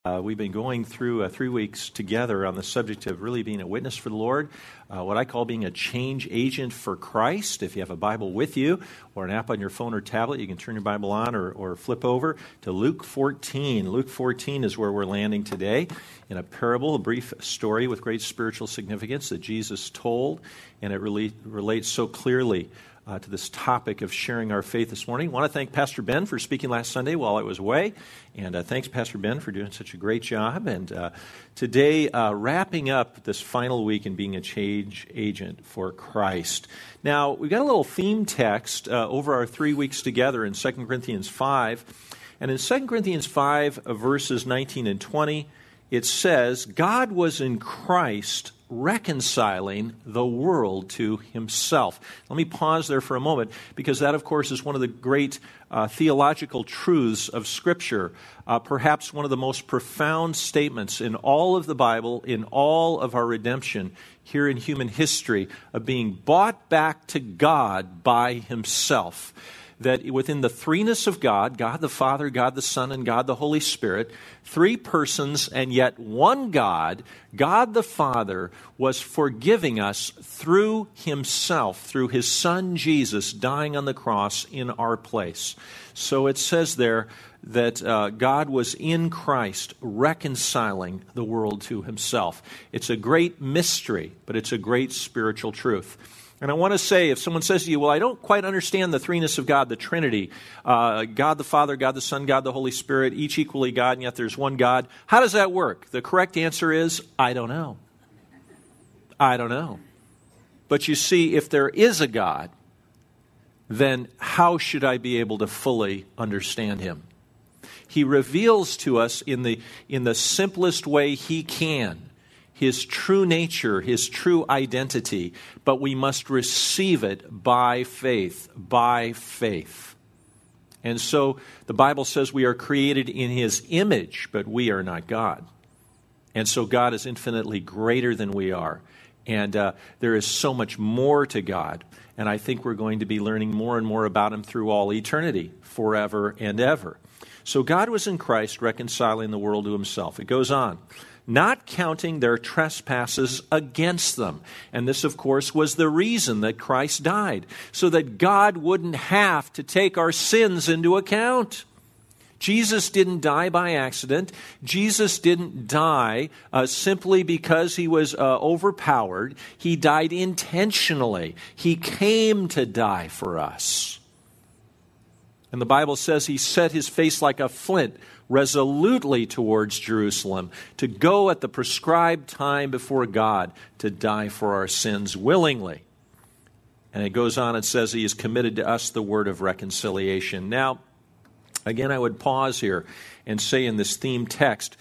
We've been going through 3 weeks together on the subject of really being a witness for the Lord, what I call being a change agent for Christ. If you have a Bible with you or an app on your phone or tablet, you can turn your Bible on or flip over to Luke 14. Luke 14 is where we're landing today in a parable, a brief story with great spiritual significance that Jesus told, and it really relates so clearly to this topic of sharing our faith this morning. I want to thank Pastor Ben for speaking last Sunday while I was away, and thanks, Pastor Ben, for doing such a great job. And today, wrapping up this final week in being a change agent for Christ. Now, we've got a little theme text over our 3 weeks together in 2 Corinthians 5. And in 2 Corinthians 5, verses 19 and 20, it says, God was in Christ reconciling the world to himself. Let me pause there for a moment, because that, of course, is one of the great theological truths of Scripture, perhaps one of the most profound statements in all of the Bible, in all of our redemption here in human history, of being bought back to God by himself. That within the threeness of God, God the Father, God the Son, and God the Holy Spirit, three persons and yet one God, God the Father, was forgiving us through himself, through his Son Jesus dying on the cross in our place. So it says there that God was in Christ reconciling the world to himself. It's a great mystery, but it's a great spiritual truth. And I want to say, if someone says to you, well, I don't quite understand the threeness of God, the Trinity, God the Father, God the Son, God the Holy Spirit, each equally God, and yet there's one God. How does that work? The correct answer is, I don't know. I don't know. But you see, if there is a God, then how should I be able to fully understand him? He reveals to us in the simplest way he can his true nature, his true identity, but we must receive it by faith, by faith. And so the Bible says we are created in his image, but we are not God. And so God is infinitely greater than we are. And there is so much more to God. And I think we're going to be learning more and more about him through all eternity, forever and ever. So God was in Christ reconciling the world to himself. It goes on. Not counting their trespasses against them. And this, of course, was the reason that Christ died, so that God wouldn't have to take our sins into account. Jesus didn't die by accident. Jesus didn't die simply because he was overpowered. He died intentionally. He came to die for us. And the Bible says he set his face like a flint resolutely towards Jerusalem, to go at the prescribed time before God to die for our sins willingly. And it goes on, it says he has committed to us the word of reconciliation. Now, again, I would pause here and say in this theme text,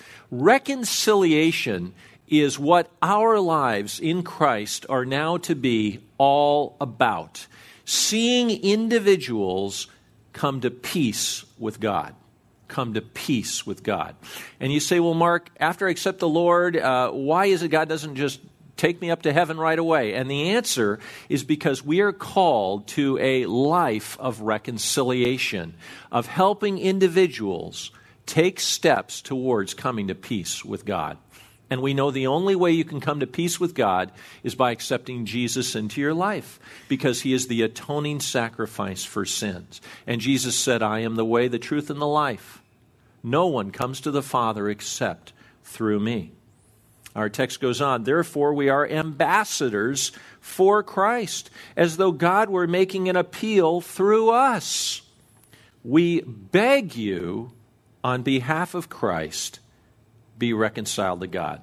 reconciliation is what our lives in Christ are now to be all about. Seeing individuals come to peace with God. Come to peace with God. And you say, well, Mark, after I accept the Lord, why is it God doesn't just take me up to heaven right away? And the answer is because we are called to a life of reconciliation, of helping individuals take steps towards coming to peace with God. And we know the only way you can come to peace with God is by accepting Jesus into your life, because he is the atoning sacrifice for sins. And Jesus said, I am the way, the truth, and the life. No one comes to the Father except through me. Our text goes on, therefore we are ambassadors for Christ, as though God were making an appeal through us. We beg you, on behalf of Christ, be reconciled to God.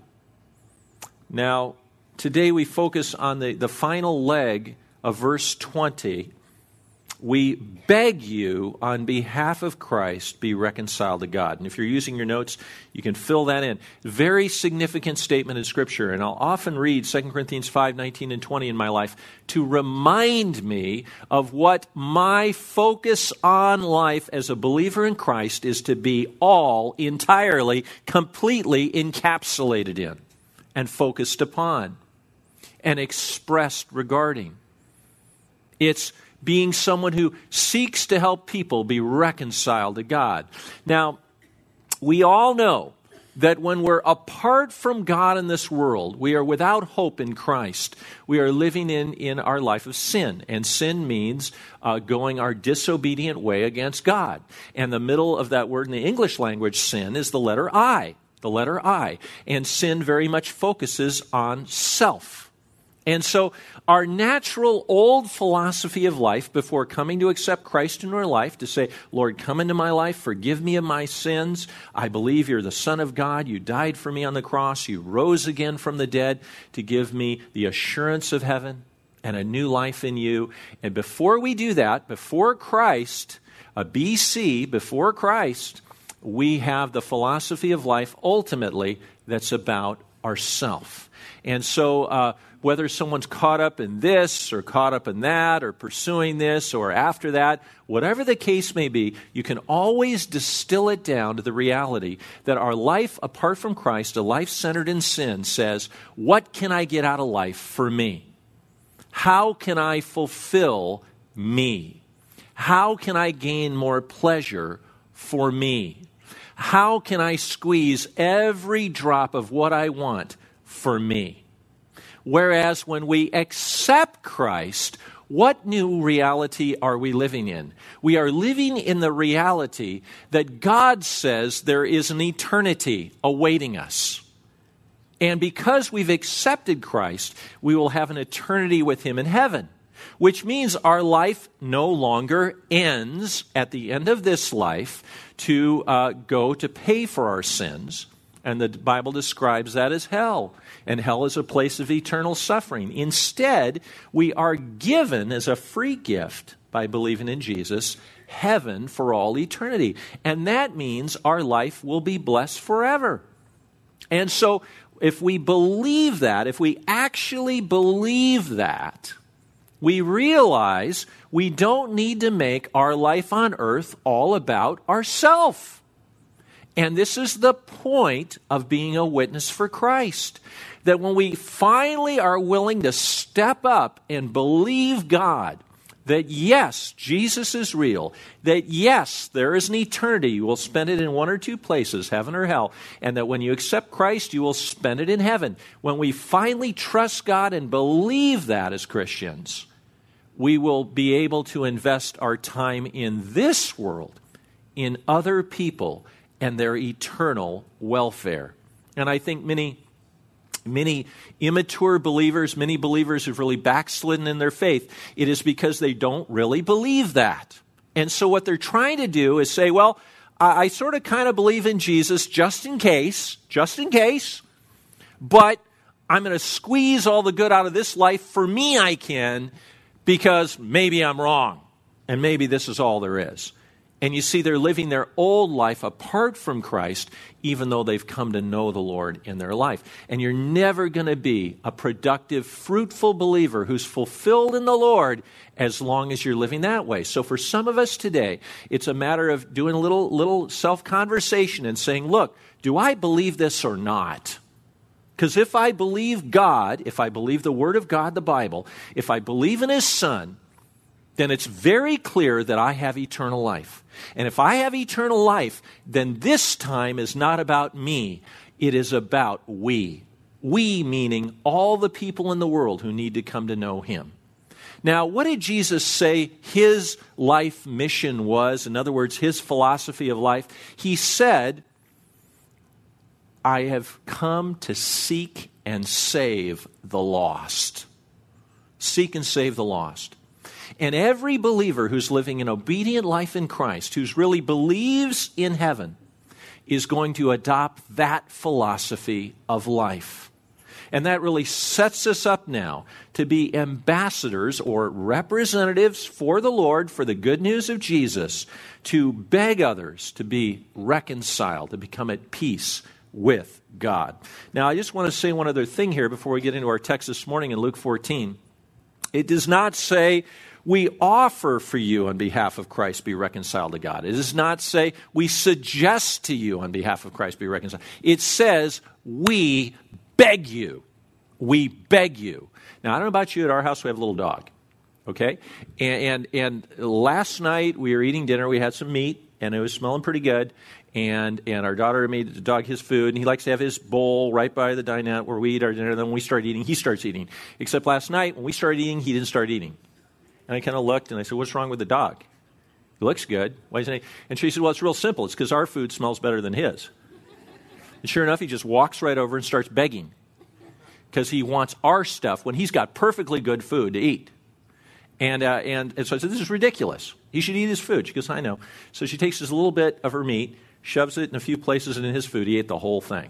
Now, today we focus on the final leg of verse 20. We beg you, on behalf of Christ, be reconciled to God. And if you're using your notes, you can fill that in. Very significant statement in Scripture. And I'll often read 2 Corinthians 5, 19 and 20 in my life to remind me of what my focus on life as a believer in Christ is to be all, entirely, completely encapsulated in and focused upon and expressed regarding. It's being someone who seeks to help people be reconciled to God. Now, we all know that when we're apart from God in this world, we are without hope in Christ. We are living in our life of sin. And sin means going our disobedient way against God. And the middle of that word in the English language, sin, is the letter I. The letter I. And sin very much focuses on self. And so our natural old philosophy of life before coming to accept Christ into our life, to say, Lord, come into my life, forgive me of my sins. I believe you're the Son of God. You died for me on the cross. You rose again from the dead to give me the assurance of heaven and a new life in you. And before we do that, before Christ, BC, before Christ, we have the philosophy of life ultimately that's about ourself. And so whether someone's caught up in this or caught up in that or pursuing this or after that, whatever the case may be, you can always distill it down to the reality that our life apart from Christ, a life centered in sin, says, what can I get out of life for me? How can I fulfill me? How can I gain more pleasure for me? How can I squeeze every drop of what I want for me? Whereas when we accept Christ, what new reality are we living in? We are living in the reality that God says there is an eternity awaiting us. And because we've accepted Christ, we will have an eternity with Him in heaven, which means our life no longer ends at the end of this life to go to pay for our sins. And the Bible describes that as hell. And hell is a place of eternal suffering. Instead, we are given as a free gift by believing in Jesus, heaven for all eternity. And that means our life will be blessed forever. And so if we believe that, if we actually believe that, we realize we don't need to make our life on earth all about ourselves. And this is the point of being a witness for Christ. That when we finally are willing to step up and believe God, that yes, Jesus is real, that yes, there is an eternity. You will spend it in one or two places, heaven or hell, and that when you accept Christ, you will spend it in heaven. When we finally trust God and believe that as Christians, we will be able to invest our time in this world, in other people, and their eternal welfare. And I think many immature believers, many believers who've really backslidden in their faith, it is because they don't really believe that. And so what they're trying to do is say, well, I sort of kind of believe in Jesus just in case, but I'm going to squeeze all the good out of this life for me I can, because maybe I'm wrong, and maybe this is all there is. And you see, they're living their old life apart from Christ, even though they've come to know the Lord in their life. And you're never going to be a productive, fruitful believer who's fulfilled in the Lord as long as you're living that way. So for some of us today, it's a matter of doing a little self-conversation and saying, look, do I believe this or not? Because if I believe God, if I believe the Word of God, the Bible, if I believe in His Son, then it's very clear that I have eternal life. And if I have eternal life, then this time is not about me. It is about we. We meaning all the people in the world who need to come to know Him. Now, what did Jesus say His life mission was? In other words, His philosophy of life. He said, I have come to seek and save the lost. Seek and save the lost. And every believer who's living an obedient life in Christ, who's really believes in heaven, is going to adopt that philosophy of life. And that really sets us up now to be ambassadors or representatives for the Lord, for the good news of Jesus, to beg others to be reconciled, to become at peace with God. Now, I just want to say one other thing here before we get into our text this morning in Luke 14. It does not say, we offer for you on behalf of Christ be reconciled to God. It does not say we suggest to you on behalf of Christ be reconciled. It says we beg you. We beg you. Now, I don't know about you, at our house we have a little dog, okay? And last night we were eating dinner. We had some meat, and it was smelling pretty good. And our daughter made the dog his food, and he likes to have his bowl right by the dinette where we eat our dinner. Then when we start eating, he starts eating. Except last night, when we started eating, he didn't start eating. And I kind of looked, and I said, what's wrong with the dog? He looks good. Why isn't he? And she said, well, it's real simple. It's because our food smells better than his. And sure enough, he just walks right over and starts begging because he wants our stuff when he's got perfectly good food to eat. And so I said, this is ridiculous. He should eat his food. She goes, I know. So she takes just a little bit of her meat, shoves it in a few places in his food. He ate the whole thing.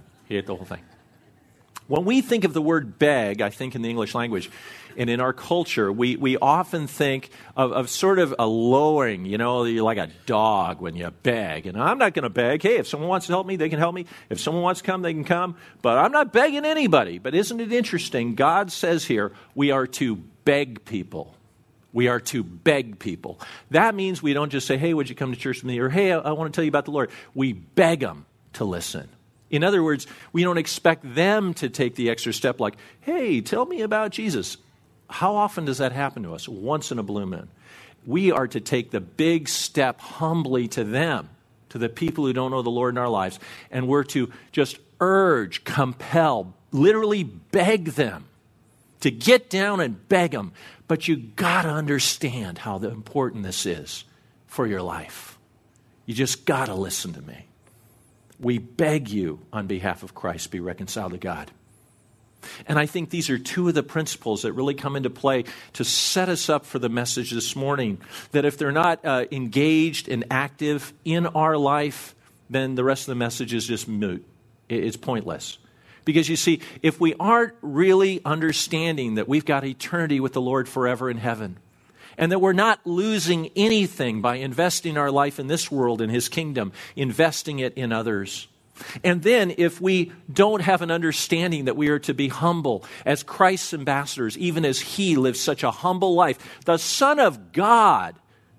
When we think of the word beg, I think in the English language, and in our culture, we often think of sort of a lowering, you're like a dog when you beg. And I'm not going to beg. Hey, if someone wants to help me, they can help me. If someone wants to come, they can come. But I'm not begging anybody. But isn't it interesting? God says here, we are to beg people. We are to beg people. That means we don't just say, hey, would you come to church with me? Or, hey, I want to tell you about the Lord. We beg them to listen. In other words, we don't expect them to take the extra step like, hey, tell me about Jesus. How often does that happen to us? Once in a blue moon. We are to take the big step humbly to them, to the people who don't know the Lord in our lives, and we're to just urge, compel, literally beg them to get down and beg them. But you got to understand how important this is for your life. You just got to listen to me. We beg you on behalf of Christ, be reconciled to God. And I think these are two of the principles that really come into play to set us up for the message this morning, that if they're not engaged and active in our life, then the rest of the message is just moot. It's pointless. Because you see, if we aren't really understanding that we've got eternity with the Lord forever in heaven, and that we're not losing anything by investing our life in this world, in His kingdom, investing it in others. And then if we don't have an understanding that we are to be humble as Christ's ambassadors, even as He lives such a humble life, the Son of God,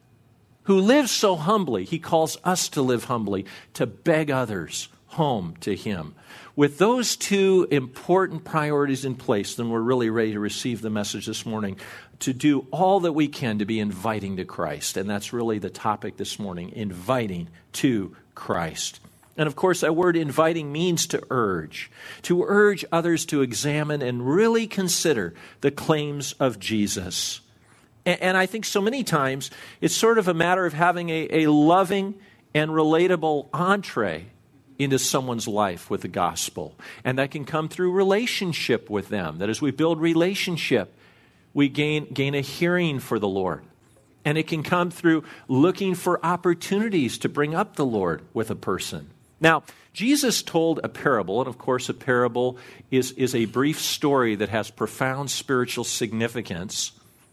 who lives so humbly, He calls us to live humbly, to beg others home to Him. With those two important priorities in place, then we're really ready to receive the message this morning, to do all that we can to be inviting to Christ. And that's really the topic this morning, inviting to Christ. And of course, that word inviting means to urge others to examine and really consider the claims of Jesus. And I think so many times it's sort of a matter of having a loving and relatable entree into someone's life with the gospel. And that can come through relationship with them. That as we build relationship, we gain a hearing for the Lord. And it can come through looking for opportunities to bring up the Lord with a person. Now, Jesus told a parable, and of course a parable is a brief story that has profound spiritual significance.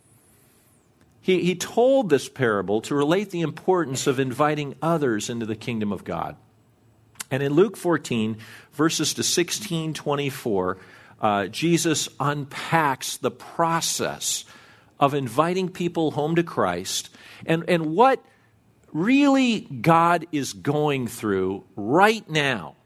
He told this parable to relate the importance of inviting others into the kingdom of God. And in Luke 14, verses to 16-24, Jesus unpacks the process of inviting people home to Christ and what really God is going through right now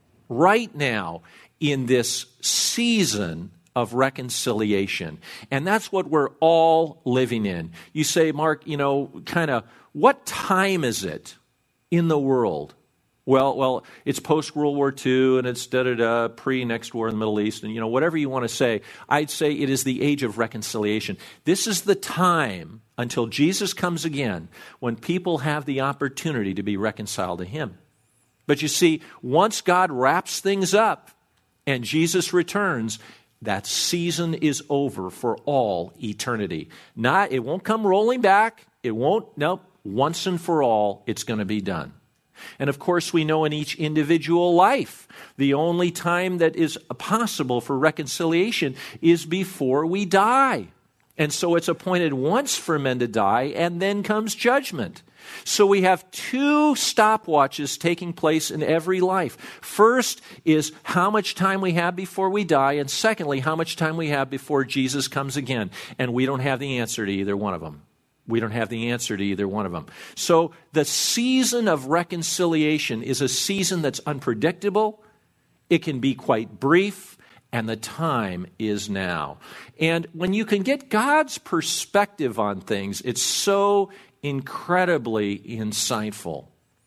in this season of reconciliation. And that's what we're all living in. You say, Mark, what time is it in the world? Well, it's post-World War II, and it's pre-next war in the Middle East, and whatever you want to say, I'd say it is the age of reconciliation. This is the time until Jesus comes again when people have the opportunity to be reconciled to Him. But you see, once God wraps things up and Jesus returns, that season is over for all eternity. It won't come rolling back. Once and for all, it's going to be done. And of course, we know in each individual life, the only time that is possible for reconciliation is before we die. And so it's appointed once for men to die, and then comes judgment. So we have two stopwatches taking place in every life. First is how much time we have before we die, and secondly, how much time we have before Jesus comes again. And we don't have the answer to either one of them. So the season of reconciliation is a season that's unpredictable. It can be quite brief, and the time is now. And when you can get God's perspective on things, it's so incredibly insightful.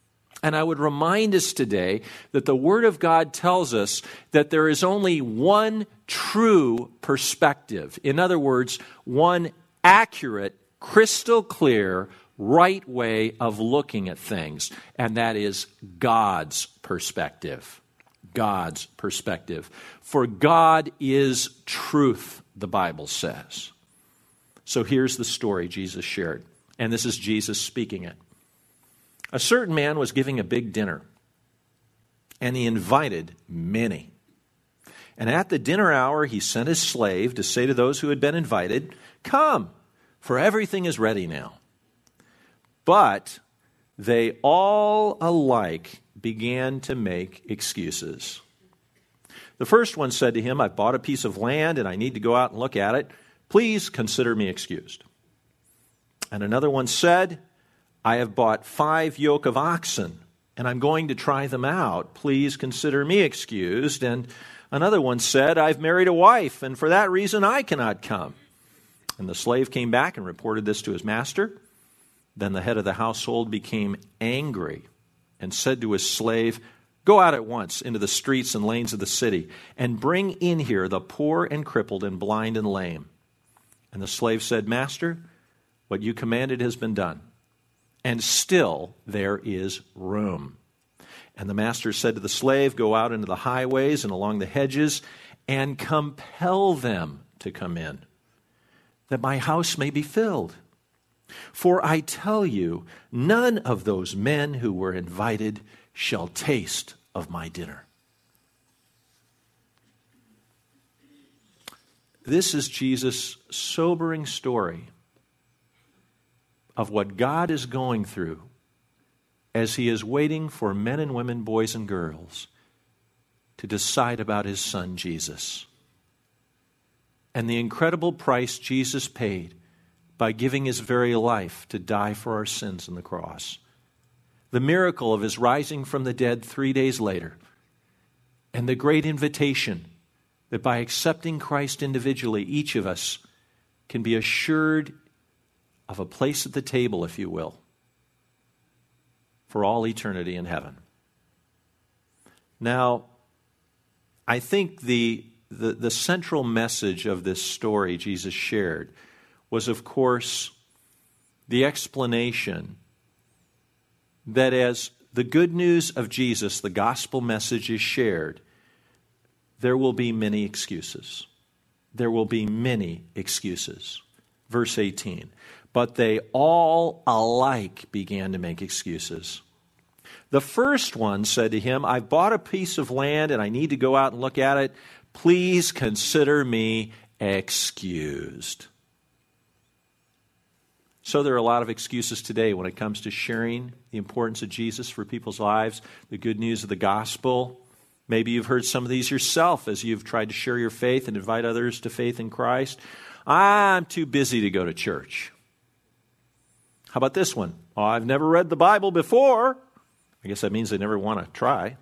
And I would remind us today that the Word of God tells us that there is only one true perspective. In other words, one accurate, crystal clear, right way of looking at things. And that is God's perspective. God's perspective. For God is truth, the Bible says. So here's the story Jesus shared. And this is Jesus speaking it. A certain man was giving a big dinner, and he invited many. And at the dinner hour, he sent his slave to say to those who had been invited, "Come, for everything is ready now." But they all alike began to make excuses. The first one said to him, "I've bought a piece of land, and I need to go out and look at it. Please consider me excused." And another one said, "I have bought 5 yoke of oxen, and I'm going to try them out. Please consider me excused." And another one said, "I've married a wife, and for that reason I cannot come." And the slave came back and reported this to his master. Then the head of the household became angry and said to his slave, "Go out at once into the streets and lanes of the city, and bring in here the poor and crippled and blind and lame." And the slave said, "Master, what you commanded has been done, and still there is room." And the master said to the slave, "Go out into the highways and along the hedges, and compel them to come in, that my house may be filled. For I tell you, none of those men who were invited shall taste of my dinner." This is Jesus' sobering story of what God is going through as he is waiting for men and women, boys and girls, to decide about his son Jesus. And the incredible price Jesus paid by giving his very life to die for our sins on the cross. The miracle of his rising from the dead 3 days later. And the great invitation that by accepting Christ individually, each of us can be assured of a place at the table, if you will, for all eternity in heaven. Now, I think the central message of this story Jesus shared was, of course, the explanation that as the good news of Jesus, the gospel message, is shared, there will be many excuses. There will be many excuses. Verse 18. But they all alike began to make excuses. The first one said to him, "I've bought a piece of land and I need to go out and look at it. Please consider me excused." So there are a lot of excuses today when it comes to sharing the importance of Jesus for people's lives, the good news of the gospel. Maybe you've heard some of these yourself as you've tried to share your faith and invite others to faith in Christ. "I'm too busy to go to church." How about this one? "Oh, I've never read the Bible before." I guess that means they never want to try.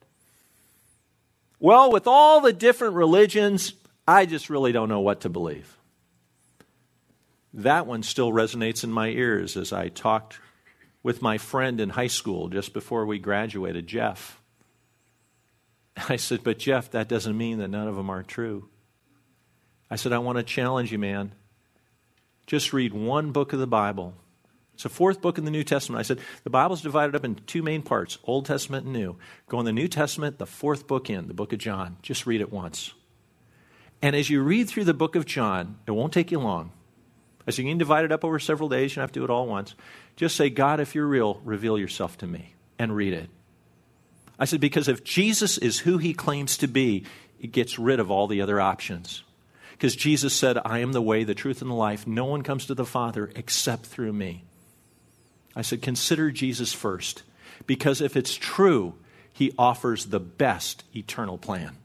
"Well, with all the different religions, I just really don't know what to believe." That one still resonates in my ears as I talked with my friend in high school just before we graduated, Jeff. I said, "But Jeff, that doesn't mean that none of them are true." I said, "I want to challenge you, man. Just read one book of the Bible. It's the 4th book in the New Testament." I said, "The Bible's divided up into 2 main parts, Old Testament and New. Go in the New Testament, the 4th book in, the book of John. Just read it once. And as you read through the book of John, it won't take you long. As you can divide it up over several days, you don't have to do it all at once. Just say, 'God, if you're real, reveal yourself to me,' and read it." I said, because if Jesus is who he claims to be, it gets rid of all the other options. Because Jesus said, "I am the way, the truth, and the life. No one comes to the Father except through me." I said, consider Jesus first. Because if it's true, he offers the best eternal plan.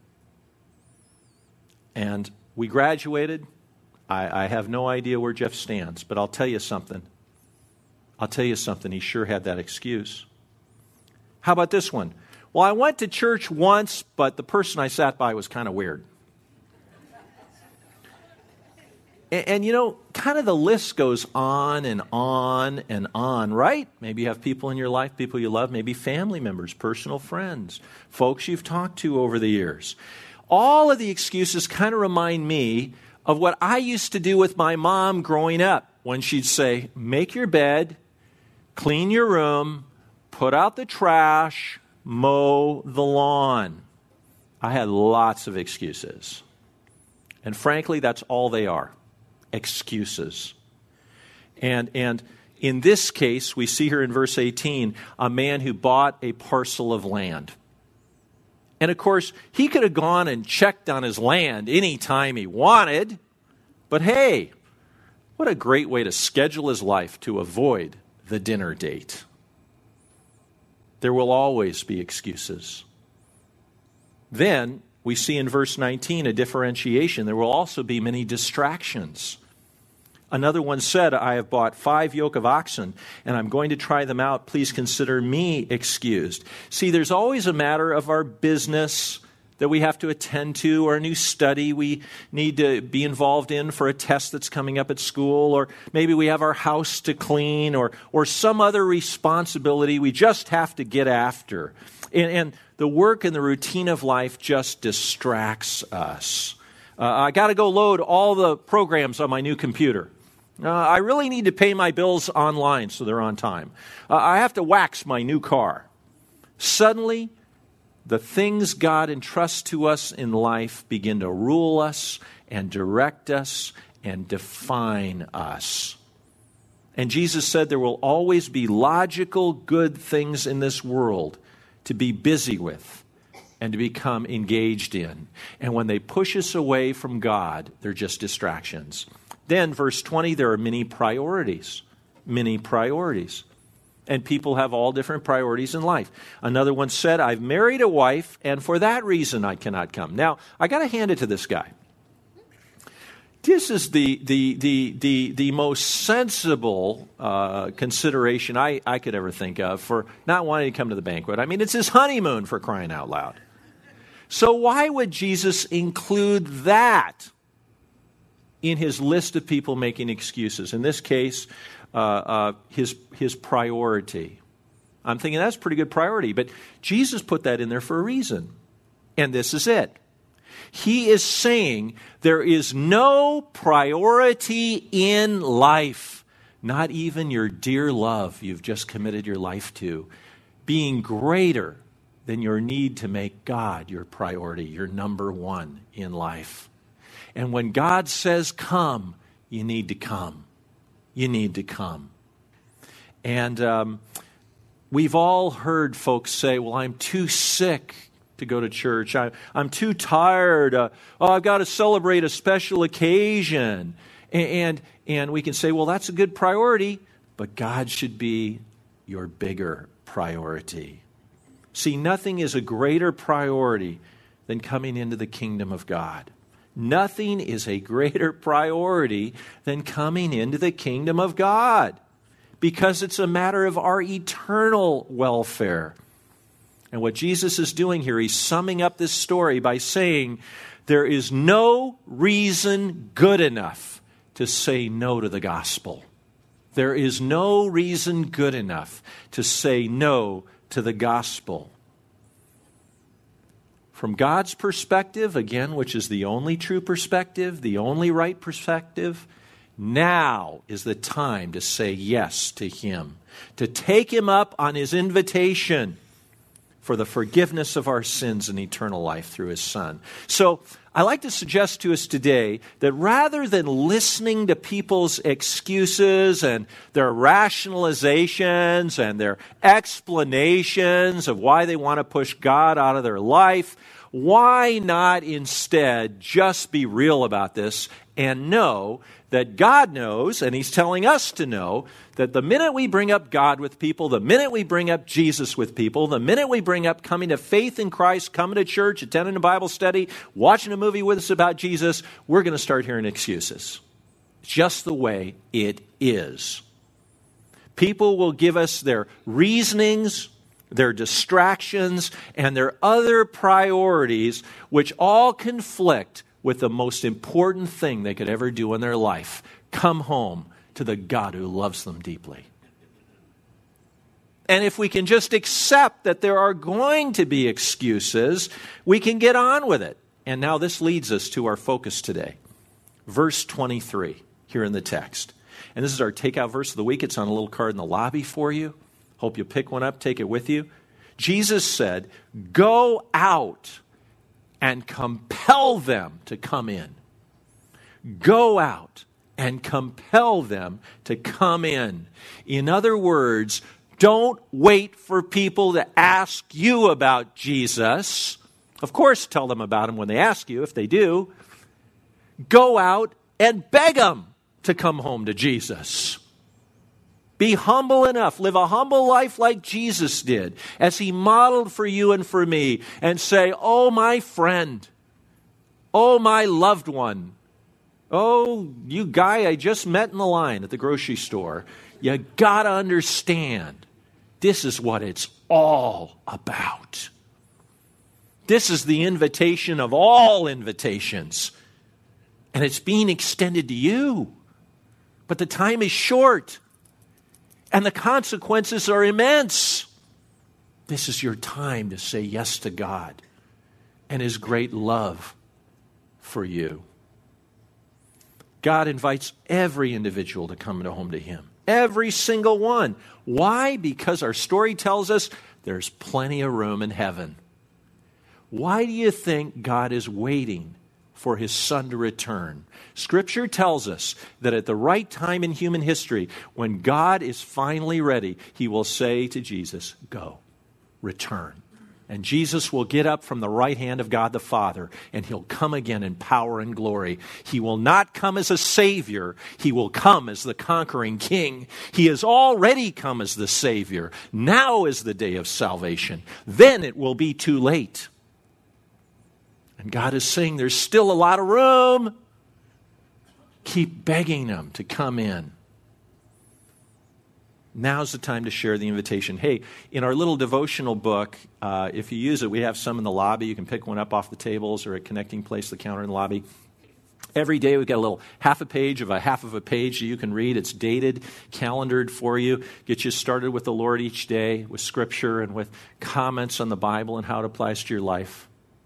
And we graduated. I have no idea where Jeff stands, but I'll tell you something. He sure had that excuse. How about this one? "Well, I went to church once, but the person I sat by was kind of weird." And you know, kind of the list goes on and on and on, right? Maybe you have people in your life, people you love, maybe family members, personal friends, folks you've talked to over the years. All of the excuses kind of remind me of what I used to do with my mom growing up when she'd say, make your bed, clean your room, put out the trash, mow the lawn. I had lots of excuses. And frankly, that's all they are. Excuses. And in this case, we see here in verse 18, a man who bought a parcel of land. And of course, he could have gone and checked on his land any time he wanted. But hey, what a great way to schedule his life to avoid the dinner date. There will always be excuses. Then we see in verse 19 a differentiation. There will also be many distractions. Another one said, I have bought 5 yoke of oxen, and I'm going to try them out. Please consider me excused. See, there's always a matter of our business that we have to attend to, or a new study we need to be involved in for a test that's coming up at school, or maybe we have our house to clean, or some other responsibility we just have to get after. And the work and the routine of life just distracts us. I got to go load all the programs on my new computer. I really need to pay my bills online so they're on time. I have to wax my new car. Suddenly, the things God entrusts to us in life begin to rule us and direct us and define us. And Jesus said there will always be logical, good things in this world to be busy with and to become engaged in. And when they push us away from God, they're just distractions. Then, verse 20, there are many priorities. Many priorities. And people have all different priorities in life. Another one said, I've married a wife, and for that reason I cannot come. Now, I got to hand it to this guy. This is the most sensible consideration I could ever think of for not wanting to come to the banquet. I mean, it's his honeymoon, for crying out loud. So why would Jesus include that in his list of people making excuses? In this case, his priority. I'm thinking that's a pretty good priority, but Jesus put that in there for a reason. And this is it. He is saying there is no priority in life, not even your dear love you've just committed your life to, being greater than your need to make God your priority, your number one in life. And when God says come, you need to come. You need to come. And we've all heard folks say, well, I'm too sick to go to church. I'm too tired. I've got to celebrate a special occasion. And we can say, well, that's a good priority, but God should be your bigger priority. See, nothing is a greater priority than coming into the kingdom of God. Nothing is a greater priority than coming into the kingdom of God, because it's a matter of our eternal welfare. And what Jesus is doing here, he's summing up this story by saying there is no reason good enough to say no to the gospel. There is no reason good enough to say no to the gospel. From God's perspective, again, which is the only true perspective, the only right perspective, now is the time to say yes to him, to take him up on his invitation for the forgiveness of our sins and eternal life through his Son. So I like to suggest to us today that rather than listening to people's excuses and their rationalizations and their explanations of why they want to push God out of their life, why not instead just be real about this and know that God knows, and he's telling us to know, that the minute we bring up God with people, the minute we bring up Jesus with people, the minute we bring up coming to faith in Christ, coming to church, attending a Bible study, watching a movie with us about Jesus, we're going to start hearing excuses. Just the way it is. People will give us their reasonings, their distractions, and their other priorities, which all conflict with the most important thing they could ever do in their life: come home to the God who loves them deeply. And if we can just accept that there are going to be excuses, we can get on with it. And now this leads us to our focus today. Verse 23 here in the text. And this is our takeout verse of the week. It's on a little card in the lobby for you. Hope you pick one up, take it with you. Jesus said, "Go out and compel them to come in." Go out and compel them to come in. In other words, don't wait for people to ask you about Jesus. Of course, tell them about him when they ask you, if they do. Go out and beg them to come home to Jesus. Be humble enough. Live a humble life like Jesus did, as he modeled for you and for me, and say, "Oh, my friend. Oh, my loved one. Oh, you guy I just met in the line at the grocery store. You got to understand, this is what it's all about. This is the invitation of all invitations. And it's being extended to you. But the time is short. And the consequences are immense. This is your time to say yes to God and his great love for you." God invites every individual to come home to him. Every single one. Why? Because our story tells us there's plenty of room in heaven. Why do you think God is waiting for his Son to return? Scripture tells us that at the right time in human history, when God is finally ready, he will say to Jesus, "Go, return." And Jesus will get up from the right hand of God the Father, and he'll come again in power and glory. He will not come as a Savior. He will come as the conquering King. He has already come as the Savior. Now is the day of salvation. Then it will be too late. And God is saying there's still a lot of room. Keep begging them to come in. Now's the time to share the invitation. Hey, in our little devotional book, if you use it, we have some in the lobby. You can pick one up off the tables or at Connecting Place, the counter in the lobby. Every day we've got a little half of a page that you can read. It's dated, calendared for you. Get you started with the Lord each day, with Scripture and with comments on the Bible and how it applies to your life.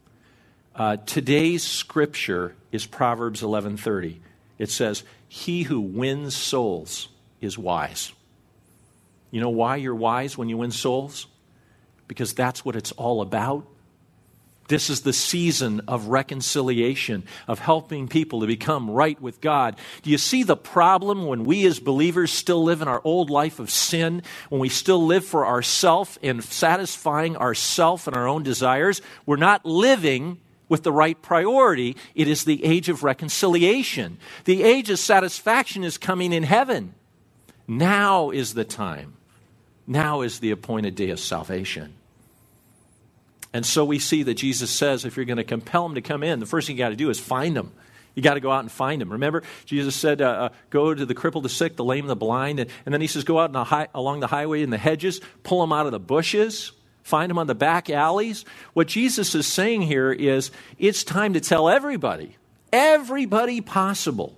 Today's Scripture is Proverbs 11:30. It says, "He who wins souls is wise." You know why you're wise when you win souls? Because that's what it's all about. This is the season of reconciliation, of helping people to become right with God. Do you see the problem when we as believers still live in our old life of sin, when we still live for ourself and satisfying ourself and our own desires? We're not living with the right priority. It is the age of reconciliation. The age of satisfaction is coming in heaven. Now is the time. Now is the appointed day of salvation. And so we see that Jesus says if you're going to compel them to come in, the first thing you got to do is find them. You got to go out and find them. Remember, Jesus said, go to the crippled, the sick, the lame, the blind. And then he says, go out along the highway in the hedges, pull them out of the bushes, find them on the back alleys. What Jesus is saying here is it's time to tell everybody possible.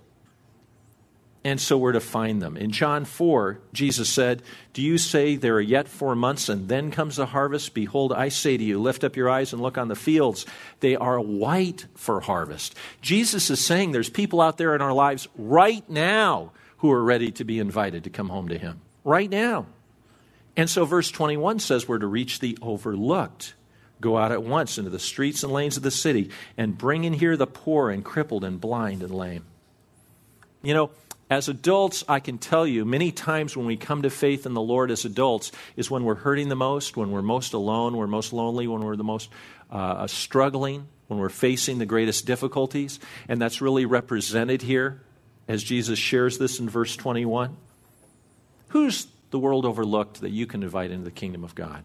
And so we're to find them. In John 4, Jesus said, "Do you say there are yet 4 months and then comes the harvest? Behold, I say to you, lift up your eyes and look on the fields. They are white for harvest." Jesus is saying there's people out there in our lives right now who are ready to be invited to come home to him. Right now. And so verse 21 says we're to reach the overlooked. Go out at once into the streets and lanes of the city and bring in here the poor and crippled and blind and lame. You know, as adults, I can tell you many times when we come to faith in the Lord as adults is when we're hurting the most, when we're most alone, we're most lonely, when we're the most struggling, when we're facing the greatest difficulties. And that's really represented here as Jesus shares this in verse 21. Who's the world overlooked that you can invite into the kingdom of God?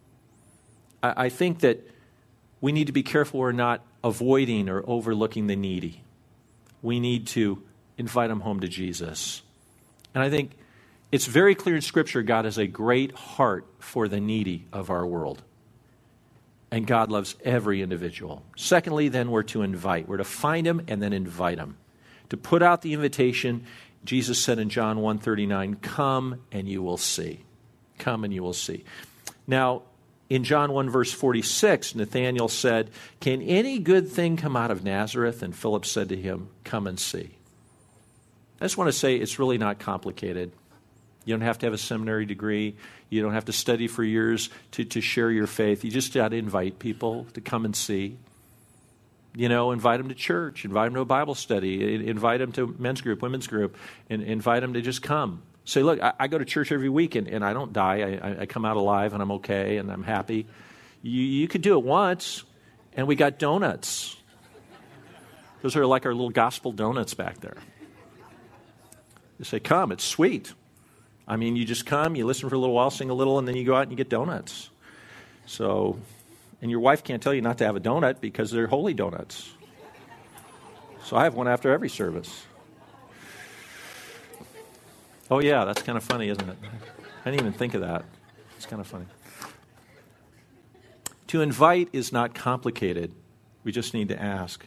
I think that we need to be careful we're not avoiding or overlooking the needy. We need to invite them home to Jesus. And I think it's very clear in Scripture God has a great heart for the needy of our world. And God loves every individual. Secondly, then, we're to invite. We're to find them and then invite them. To put out the invitation, Jesus said in John 1:39, come and you will see. Come and you will see. Now, in John 1 verse 46, Nathanael said, can any good thing come out of Nazareth? And Philip said to him, come and see. I just want to say it's really not complicated. You don't have to have a seminary degree. You don't have to study for years to share your faith. You just got to invite people to come and see. You know, invite them to church. Invite them to a Bible study. Invite them to men's group, women's group. And invite them to just come. Say, look, I go to church every week and I don't die. I come out alive and I'm okay and I'm happy. You could do it once. And we got donuts. Those are like our little gospel donuts back there. You say, come, it's sweet. I mean, you just come, you listen for a little while, sing a little, and then you go out and you get donuts. So, and your wife can't tell you not to have a donut because they're holy donuts. So I have one after every service. Oh, yeah, that's kind of funny, isn't it? I didn't even think of that. It's kind of funny. To invite is not complicated. We just need to ask.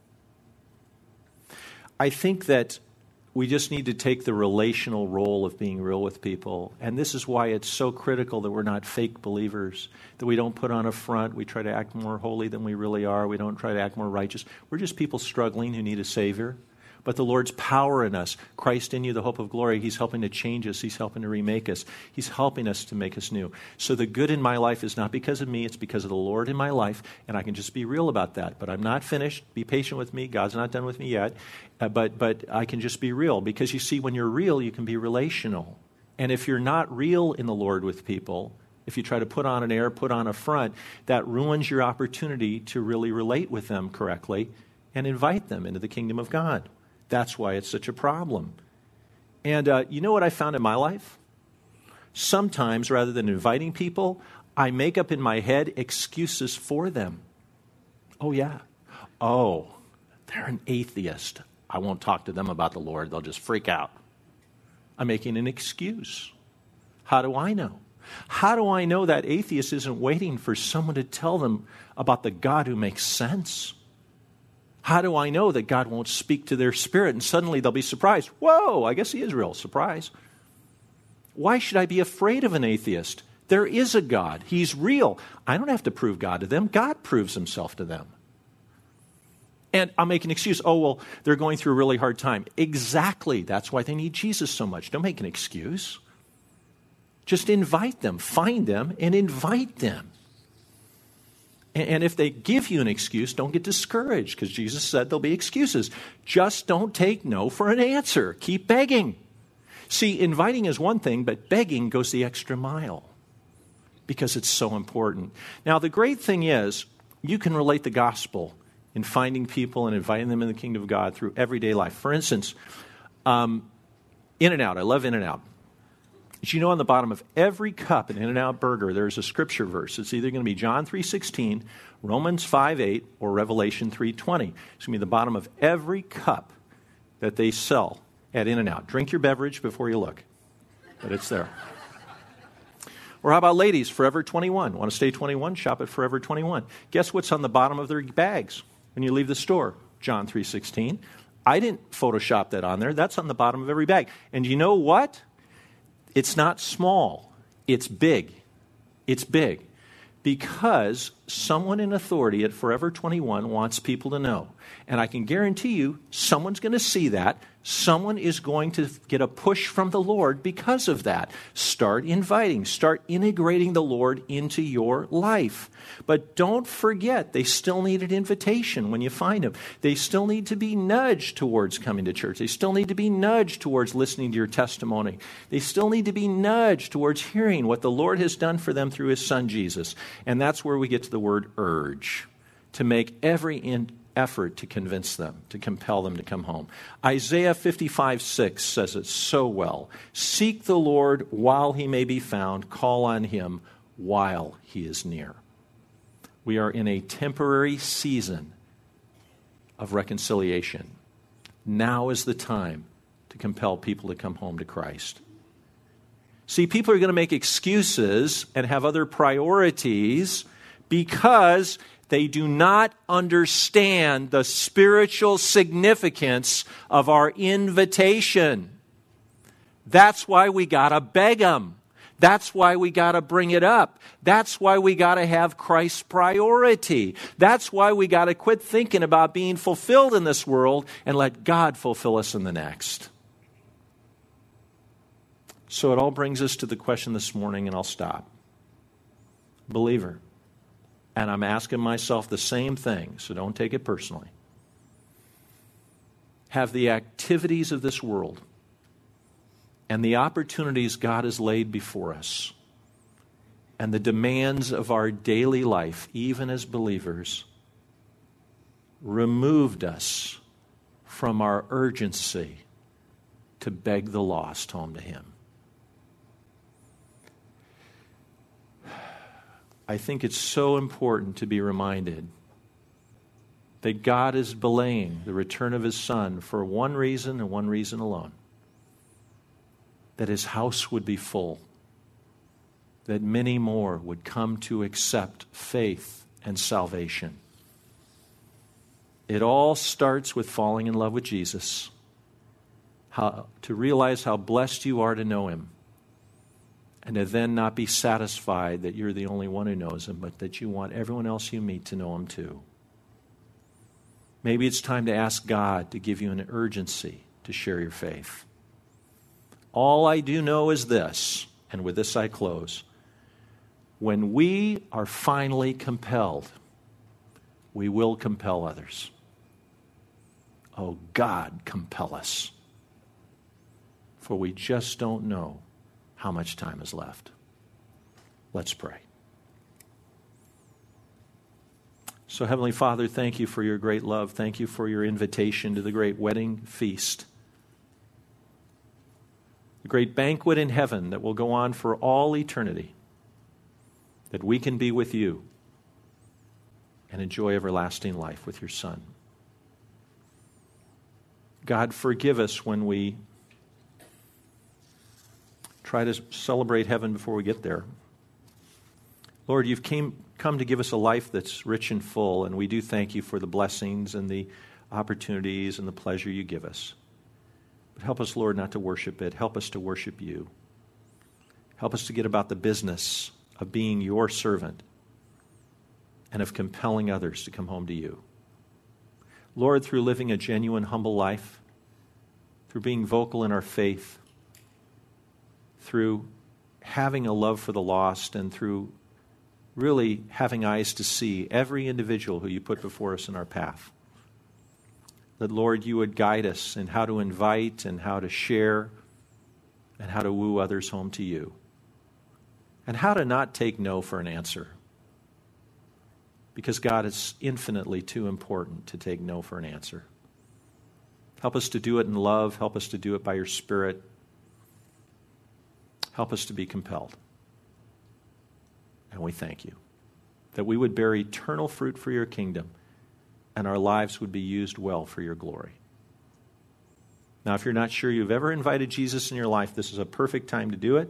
I think that we just need to take the relational role of being real with people. And this is why it's so critical that we're not fake believers, that we don't put on a front. We try to act more holy than we really are. We don't try to act more righteous. We're just people struggling who need a Savior. But the Lord's power in us, Christ in you, the hope of glory, He's helping to change us. He's helping to remake us. He's helping us to make us new. So the good in my life is not because of me. It's because of the Lord in my life. And I can just be real about that. But I'm not finished. Be patient with me. God's not done with me yet. But I can just be real. Because you see, when you're real, you can be relational. And if you're not real in the Lord with people, if you try to put on an air, put on a front, that ruins your opportunity to really relate with them correctly and invite them into the kingdom of God. That's why it's such a problem. And you know what I found in my life? Sometimes, rather than inviting people, I make up in my head excuses for them. Oh, yeah. Oh, they're an atheist. I won't talk to them about the Lord. They'll just freak out. I'm making an excuse. How do I know? How do I know that atheist isn't waiting for someone to tell them about the God who makes sense? How do I know that God won't speak to their spirit and suddenly they'll be surprised? Whoa, I guess He is real. Surprise. Why should I be afraid of an atheist? There is a God. He's real. I don't have to prove God to them. God proves Himself to them. And I'll make an excuse. Oh, well, they're going through a really hard time. Exactly. That's why they need Jesus so much. Don't make an excuse. Just invite them. Find them and invite them. And if they give you an excuse, don't get discouraged, because Jesus said there'll be excuses. Just don't take no for an answer. Keep begging. See, inviting is one thing, but begging goes the extra mile because it's so important. Now, the great thing is you can relate the gospel in finding people and inviting them in the kingdom of God through everyday life. For instance, In-N-Out. I love In-N-Out. Did you know on the bottom of every cup in In-N-Out burger, there's a scripture verse. It's either going to be John 3:16, Romans 5:8, or Revelation 3:20. It's going to be the bottom of every cup that they sell at In-N-Out. Drink your beverage before you look, but it's there. Or how about ladies, Forever 21. Want to stay 21? Shop at Forever 21. Guess what's on the bottom of their bags when you leave the store? John 3:16. I didn't Photoshop that on there. That's on the bottom of every bag. And you know what? It's not small. It's big. It's big. Because someone in authority at Forever 21 wants people to know. And I can guarantee you, someone's going to see that. Someone is going to get a push from the Lord because of that. Start inviting. Start integrating the Lord into your life. But don't forget, they still need an invitation when you find them. They still need to be nudged towards coming to church. They still need to be nudged towards listening to your testimony. They still need to be nudged towards hearing what the Lord has done for them through His Son, Jesus. And that's where we get to the word urge, to make every effort to convince them, to compel them to come home. Isaiah 55:6 says it so well. Seek the Lord while He may be found. Call on Him while He is near. We are in a temporary season of reconciliation. Now is the time to compel people to come home to Christ. See, people are going to make excuses and have other priorities because they do not understand the spiritual significance of our invitation. That's why we got to beg them. That's why we got to bring it up. That's why we got to have Christ's priority. That's why we got to quit thinking about being fulfilled in this world and let God fulfill us in the next. So it all brings us to the question this morning, and I'll stop. Believer, and I'm asking myself the same thing, so don't take it personally. Have the activities of this world and the opportunities God has laid before us and the demands of our daily life, even as believers, removed us from our urgency to beg the lost home to Him? I think it's so important to be reminded that God is delaying the return of His Son for one reason and one reason alone: that His house would be full, that many more would come to accept faith and salvation. It all starts with falling in love with Jesus, to realize how blessed you are to know Him, and to then not be satisfied that you're the only one who knows Him, but that you want everyone else you meet to know Him too. Maybe it's time to ask God to give you an urgency to share your faith. All I do know is this, and with this I close: when we are finally compelled, we will compel others. Oh, God, compel us, for we just don't know how much time is left. Let's pray. So, Heavenly Father, thank you for your great love. Thank you for your invitation to the great wedding feast, the great banquet in heaven that will go on for all eternity, that we can be with you and enjoy everlasting life with your Son. God, forgive us when we try to celebrate heaven before we get there. Lord, you've come to give us a life that's rich and full, and we do thank you for the blessings and the opportunities and the pleasure you give us. But help us, Lord, not to worship it. Help us to worship you. Help us to get about the business of being your servant and of compelling others to come home to you. Lord, through living a genuine, humble life, through being vocal in our faith, through having a love for the lost, and through really having eyes to see every individual who you put before us in our path, that, Lord, you would guide us in how to invite and how to share and how to woo others home to you, and how to not take no for an answer. Because, God, it's infinitely too important to take no for an answer. Help us to do it in love. Help us to do it by your Spirit. Help us to be compelled. And we thank you that we would bear eternal fruit for your kingdom and our lives would be used well for your glory. Now, if you're not sure you've ever invited Jesus in your life, this is a perfect time to do it.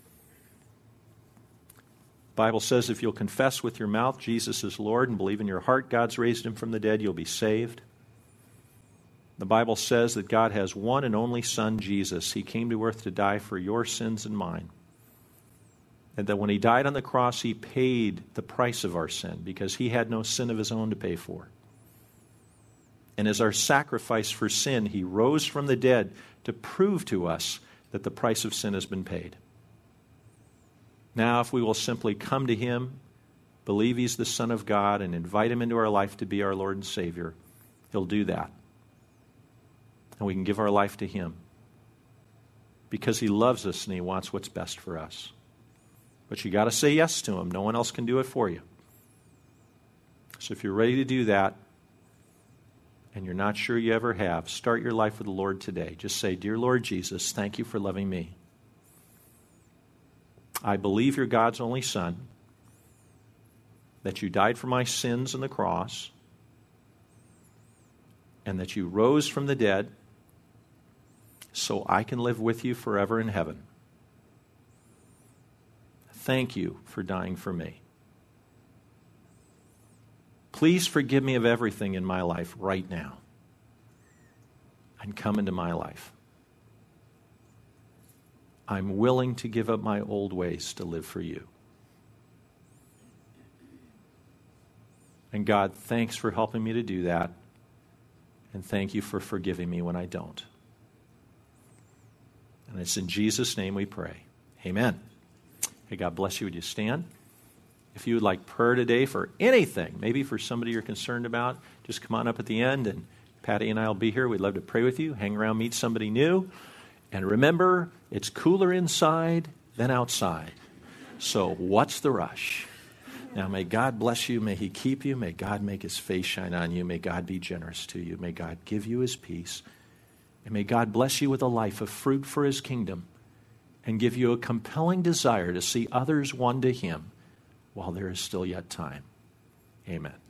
The Bible says if you'll confess with your mouth Jesus is Lord and believe in your heart God's raised him from the dead, you'll be saved. The Bible says that God has one and only Son, Jesus. He came to earth to die for your sins and mine. And that when he died on the cross, he paid the price of our sin because he had no sin of his own to pay for. And as our sacrifice for sin, he rose from the dead to prove to us that the price of sin has been paid. Now, if we will simply come to him, believe he's the Son of God, and invite him into our life to be our Lord and Savior, he'll do that. And we can give our life to him because he loves us and he wants what's best for us. But you got to say yes to him. No one else can do it for you. So if you're ready to do that, and you're not sure you ever have, start your life with the Lord today. Just say, Dear Lord Jesus, thank you for loving me. I believe you're God's only Son, that you died for my sins on the cross, and that you rose from the dead so I can live with you forever in heaven. Thank you for dying for me. Please forgive me of everything in my life right now. And come into my life. I'm willing to give up my old ways to live for you. And God, thanks for helping me to do that. And thank you for forgiving me when I don't. And it's in Jesus' name we pray. Amen. Hey, God bless you. Would you stand? If you would like prayer today for anything, maybe for somebody you're concerned about, just come on up at the end, and Patty and I will be here. We'd love to pray with you. Hang around, meet somebody new. And remember, it's cooler inside than outside. So what's the rush? Now, may God bless you. May he keep you. May God make his face shine on you. May God be generous to you. May God give you his peace. And may God bless you with a life of fruit for his kingdom and give you a compelling desire to see others won to him while there is still yet time. Amen.